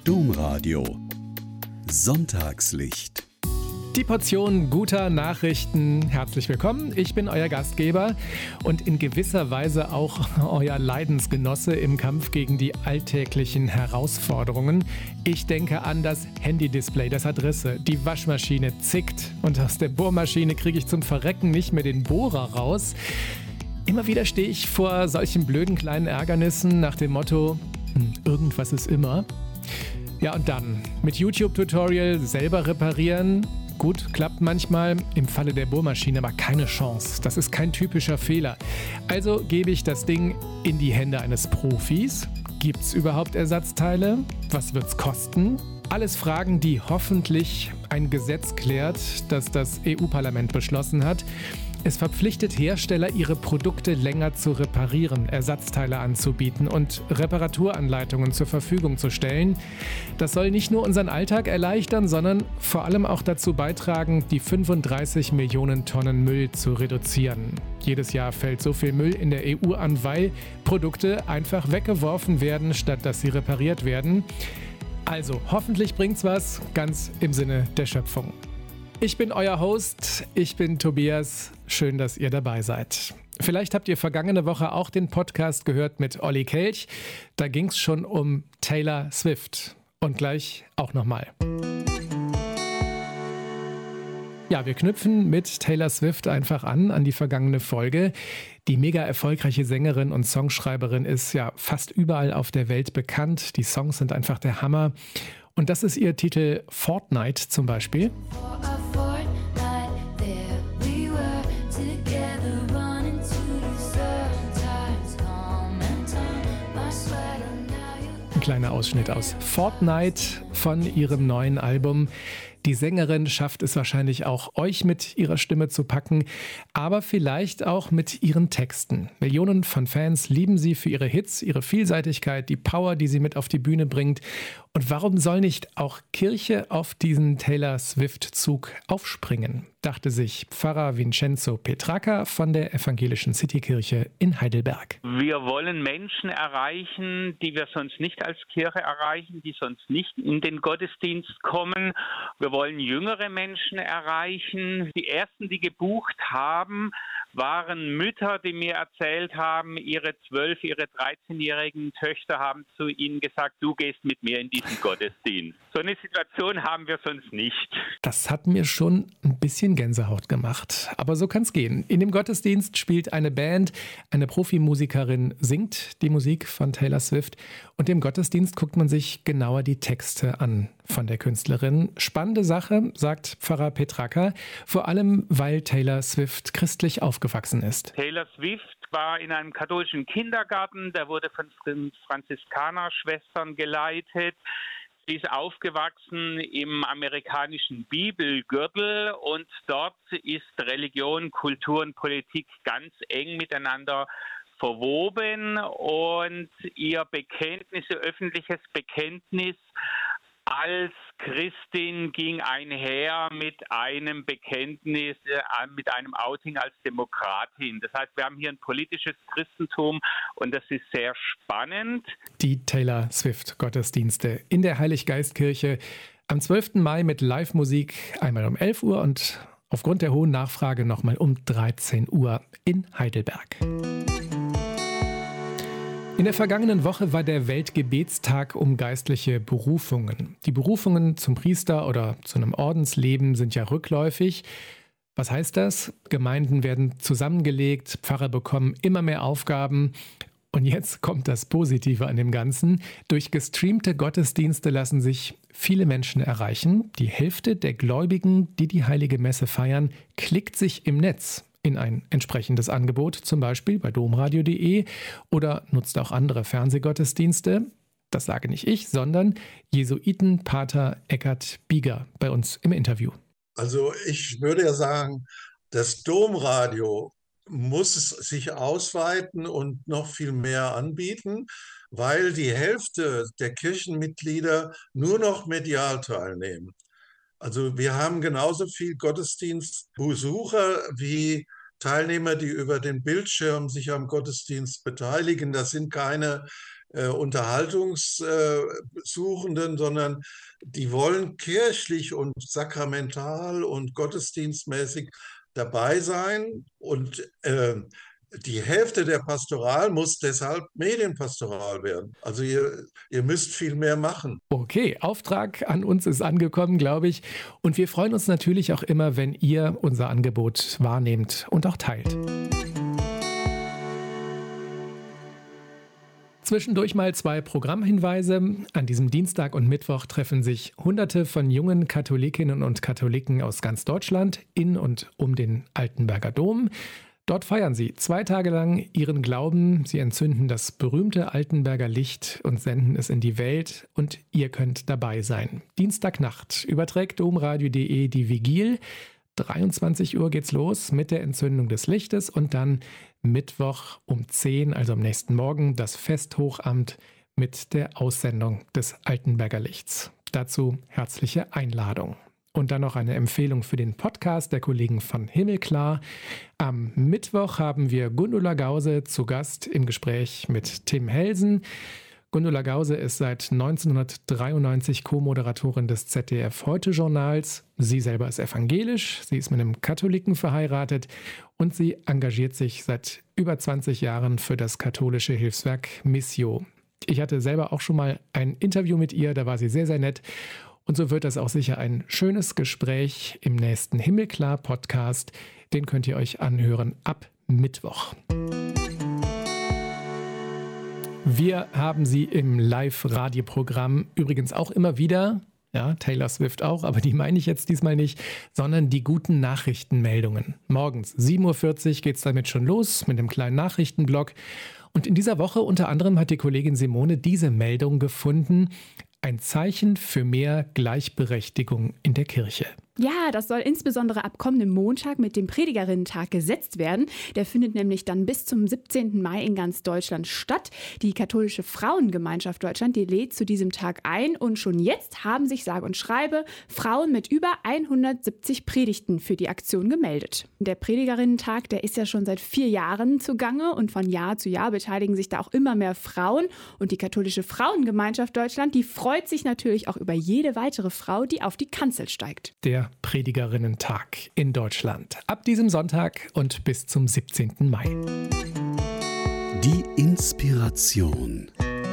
Domradio Sonntagslicht. Die Portion guter Nachrichten. Herzlich willkommen. Ich bin euer Gastgeber und in gewisser Weise auch euer Leidensgenosse im Kampf gegen die alltäglichen Herausforderungen. Ich denke an das Handy-Display, das hat Risse, die Waschmaschine zickt und aus der Bohrmaschine kriege ich zum Verrecken nicht mehr den Bohrer raus. Immer wieder stehe ich vor solchen blöden kleinen Ärgernissen nach dem Motto, irgendwas ist immer. Ja, und dann mit YouTube-Tutorial selber reparieren. Gut, klappt manchmal, im Falle der Bohrmaschine aber keine Chance. Das ist kein typischer Fehler. Also gebe ich das Ding in die Hände eines Profis. Gibt's überhaupt Ersatzteile? Was wird's kosten? Alles Fragen, die hoffentlich ein Gesetz klärt, das das EU-Parlament beschlossen hat. Es verpflichtet Hersteller, ihre Produkte länger zu reparieren, Ersatzteile anzubieten und Reparaturanleitungen zur Verfügung zu stellen. Das soll nicht nur unseren Alltag erleichtern, sondern vor allem auch dazu beitragen, die 35 Millionen Tonnen Müll zu reduzieren. Jedes Jahr fällt so viel Müll in der EU an, weil Produkte einfach weggeworfen werden, statt dass sie repariert werden. Also, hoffentlich bringt's was, ganz im Sinne der Schöpfung. Ich bin euer Host, ich bin Tobias. Schön, dass ihr dabei seid. Vielleicht habt ihr vergangene Woche auch den Podcast gehört mit Olli Kelch. Da ging es schon um Taylor Swift. Und gleich auch nochmal. Ja, wir knüpfen mit Taylor Swift einfach an die vergangene Folge. Die mega erfolgreiche Sängerin und Songschreiberin ist ja fast überall auf der Welt bekannt. Die Songs sind einfach der Hammer. Und das ist ihr Titel Fortnite zum Beispiel. Ein kleiner Ausschnitt aus Fortnite von ihrem neuen Album. Die Sängerin schafft es wahrscheinlich auch, euch mit ihrer Stimme zu packen, aber vielleicht auch mit ihren Texten. Millionen von Fans lieben sie für ihre Hits, ihre Vielseitigkeit, die Power, die sie mit auf die Bühne bringt. Und warum soll nicht auch Kirche auf diesen Taylor Swift-Zug aufspringen, dachte sich Pfarrer Vincenzo Petracca von der Evangelischen Citykirche in Heidelberg. Wir wollen Menschen erreichen, die wir sonst nicht als Kirche erreichen, die sonst nicht in den Gottesdienst kommen. Wir wollen jüngere Menschen erreichen. Die ersten, die gebucht haben, waren Mütter, die mir erzählt haben, ihre 12-, ihre 13-jährigen Töchter haben zu ihnen gesagt, du gehst mit mir in diesen Gottesdienst. So eine Situation haben wir sonst nicht. Das hat mir schon ein bisschen Gänsehaut gemacht. Aber so kann es gehen. In dem Gottesdienst spielt eine Band, eine Profimusikerin singt die Musik von Taylor Swift. Und im Gottesdienst guckt man sich genauer die Texte an von der Künstlerin. Spannende Sache, sagt Pfarrer Petracca, vor allem, weil Taylor Swift christlich aufgewachsen ist. Taylor Swift war in einem katholischen Kindergarten, der wurde von Franziskanerschwestern geleitet. Sie ist aufgewachsen im amerikanischen Bibelgürtel und dort ist Religion, Kultur und Politik ganz eng miteinander verwoben und ihr Bekenntnis, ihr öffentliches Bekenntnis als Christin ging einher mit einem Bekenntnis, mit einem Outing als Demokratin. Das heißt, wir haben hier ein politisches Christentum und das ist sehr spannend. Die Taylor Swift-Gottesdienste in der Heiliggeistkirche am 12. Mai mit Live-Musik einmal um 11 Uhr und aufgrund der hohen Nachfrage nochmal um 13 Uhr in Heidelberg. In der vergangenen Woche war der Weltgebetstag um geistliche Berufungen. Die Berufungen zum Priester oder zu einem Ordensleben sind ja rückläufig. Was heißt das? Gemeinden werden zusammengelegt, Pfarrer bekommen immer mehr Aufgaben. Und jetzt kommt das Positive an dem Ganzen. Durch gestreamte Gottesdienste lassen sich viele Menschen erreichen. Die Hälfte der Gläubigen, die die Heilige Messe feiern, klickt sich im Netz in ein entsprechendes Angebot, zum Beispiel bei domradio.de oder nutzt auch andere Fernsehgottesdienste. Das sage nicht ich, sondern Jesuitenpater Eckhard Bieger bei uns im Interview. Also ich würde ja sagen, das Domradio muss es sich ausweiten und noch viel mehr anbieten, weil die Hälfte der Kirchenmitglieder nur noch medial teilnehmen. Also wir haben genauso viel Gottesdienstbesucher wie Teilnehmer, die über den Bildschirm sich am Gottesdienst beteiligen. Das sind keine Unterhaltungssuchenden, sondern die wollen kirchlich und sakramental und gottesdienstmäßig dabei sein. Und die Hälfte der Pastoral muss deshalb Medienpastoral werden. Also ihr müsst viel mehr machen. Okay, Auftrag an uns ist angekommen, glaube ich. Und wir freuen uns natürlich auch immer, wenn ihr unser Angebot wahrnehmt und auch teilt. Zwischendurch mal 2 Programmhinweise. An diesem Dienstag und Mittwoch treffen sich Hunderte von jungen Katholikinnen und Katholiken aus ganz Deutschland in und um den Altenberger Dom. Dort feiern sie 2 Tage lang ihren Glauben. Sie entzünden das berühmte Altenberger Licht und senden es in die Welt. Und ihr könnt dabei sein. Dienstagnacht überträgt domradio.de die Vigil. 23 Uhr geht's los mit der Entzündung des Lichtes und dann Mittwoch um 10, also am nächsten Morgen, das Festhochamt mit der Aussendung des Altenberger Lichts. Dazu herzliche Einladung. Und dann noch eine Empfehlung für den Podcast der Kollegen von Himmelklar. Am Mittwoch haben wir Gundula Gause zu Gast im Gespräch mit Tim Helsen. Gundula Gause ist seit 1993 Co-Moderatorin des ZDF-Heute-Journals. Sie selber ist evangelisch, sie ist mit einem Katholiken verheiratet und sie engagiert sich seit über 20 Jahren für das katholische Hilfswerk Missio. Ich hatte selber auch schon mal ein Interview mit ihr, da war sie sehr, sehr nett. Und so wird das auch sicher ein schönes Gespräch im nächsten Himmelklar-Podcast. Den könnt ihr euch anhören ab Mittwoch. Wir haben sie im Live-Radioprogramm übrigens auch immer wieder, ja, Taylor Swift auch, aber die meine ich jetzt diesmal nicht, sondern die guten Nachrichtenmeldungen. Morgens 7.40 Uhr geht es damit schon los mit dem kleinen Nachrichtenblock. Und in dieser Woche unter anderem hat die Kollegin Simone diese Meldung gefunden: Ein Zeichen für mehr Gleichberechtigung in der Kirche. Ja, das soll insbesondere ab kommendem Montag mit dem Predigerinnentag gesetzt werden. Der findet nämlich dann bis zum 17. Mai in ganz Deutschland statt. Die katholische Frauengemeinschaft Deutschland, die lädt zu diesem Tag ein. Und schon jetzt haben sich sage und schreibe Frauen mit über 170 Predigten für die Aktion gemeldet. Der Predigerinnentag, der ist ja schon seit 4 Jahren zugange. Und von Jahr zu Jahr beteiligen sich da auch immer mehr Frauen. Und die katholische Frauengemeinschaft Deutschland, die freut sich natürlich auch über jede weitere Frau, die auf die Kanzel steigt. Der Predigerinnentag in Deutschland. Ab diesem Sonntag und bis zum 17. Mai. Die Inspiration.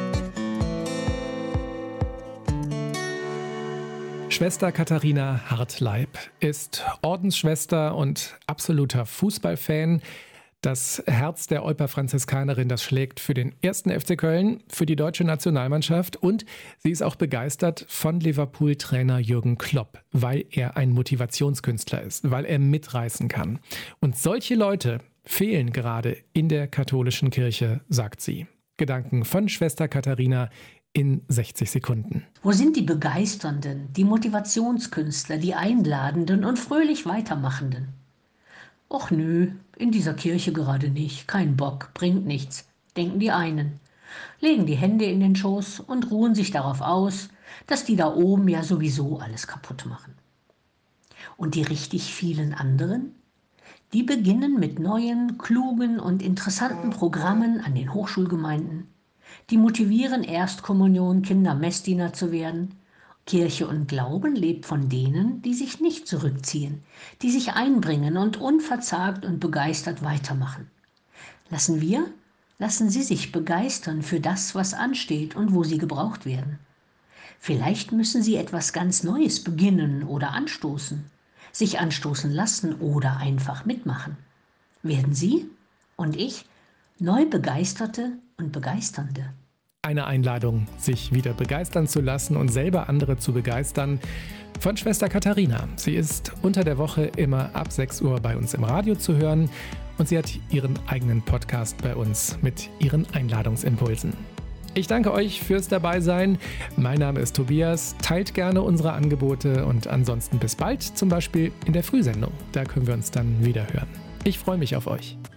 Schwester Katharina Hartleib ist Ordensschwester und absoluter Fußballfan. Das Herz der Olper-Franziskanerin, das schlägt für den 1. FC Köln, für die deutsche Nationalmannschaft und sie ist auch begeistert von Liverpool-Trainer Jürgen Klopp, weil er ein Motivationskünstler ist, weil er mitreißen kann. Und solche Leute fehlen gerade in der katholischen Kirche, sagt sie. Gedanken von Schwester Katharina in 60 Sekunden. Wo sind die Begeisternden, die Motivationskünstler, die Einladenden und fröhlich Weitermachenden? Och nö, in dieser Kirche gerade nicht, kein Bock, bringt nichts, denken die einen, legen die Hände in den Schoß und ruhen sich darauf aus, dass die da oben ja sowieso alles kaputt machen. Und die richtig vielen anderen? Die beginnen mit neuen, klugen und interessanten Programmen an den Hochschulgemeinden. Die motivieren Erstkommunion-Kinder Messdiener zu werden. Kirche und Glauben lebt von denen, die sich nicht zurückziehen, die sich einbringen und unverzagt und begeistert weitermachen. Lassen Sie sich begeistern für das, was ansteht und wo Sie gebraucht werden. Vielleicht müssen Sie etwas ganz Neues beginnen oder anstoßen, sich anstoßen lassen oder einfach mitmachen. Werden Sie und ich neu Begeisterte und Begeisternde. Eine Einladung, sich wieder begeistern zu lassen und selber andere zu begeistern, von Schwester Katharina. Sie ist unter der Woche immer ab 6 Uhr bei uns im Radio zu hören und sie hat ihren eigenen Podcast bei uns mit ihren Einladungsimpulsen. Ich danke euch fürs Dabeisein. Mein Name ist Tobias. Teilt gerne unsere Angebote und ansonsten bis bald, zum Beispiel in der Frühsendung. Da können wir uns dann wieder hören. Ich freue mich auf euch.